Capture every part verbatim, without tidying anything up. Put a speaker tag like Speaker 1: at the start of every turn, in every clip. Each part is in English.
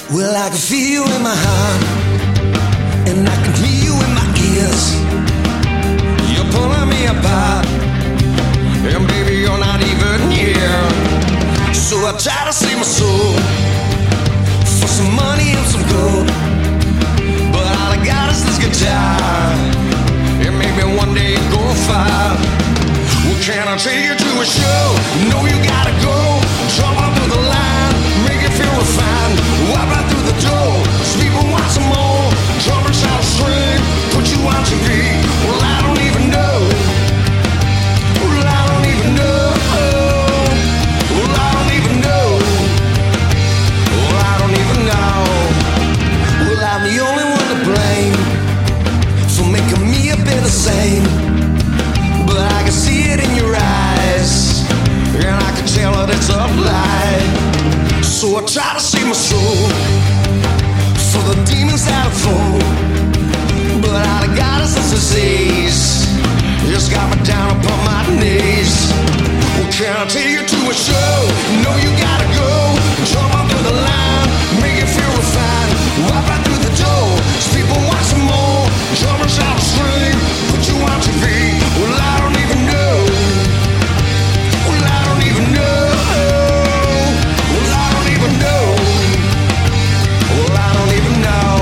Speaker 1: Well, I can feel you in my heart, and I can hear you in my ears. You're pulling me apart, and baby, you're not even here. So I try to save my soul for some money and some gold, but all I got is this guitar, and maybe one day it go far. Well, can I take you to a show? No, you gotta go. Jump up to the line, make it feel refined. Walk right through the door, so people want some more. Drum and shout string, put you on T V. Well, I don't even know. Well, I don't even know. Well, I don't even know. Well, I don't even know. Well, I'm the only one to blame for making me a bit the same. But I can see it in your eyes, and I can tell that it's a lie. So I try to save my soul for the demons that are full, but all I got is this disease. It's got me down upon my knees. Well, can I take you to a show? No, you gotta go. Jump up to the line, make it feel refined. Walk right through the door, so people want some more. Drum and shout string, put you on T V. Well, I don't even know. Well, I don't even know. Well, I don't even know. Well, I don't even know.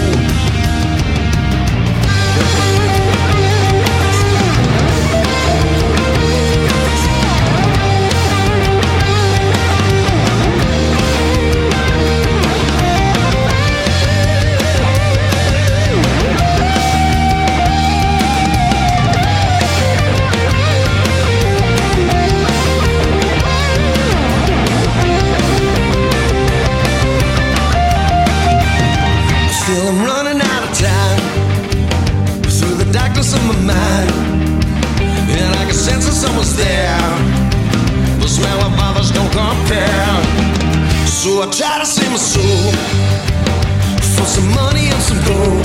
Speaker 1: Still I'm running out of time through the darkness of my mind, and I can sense that someone's there. The smell of others don't compare. So I try to save my soul for some money and some gold,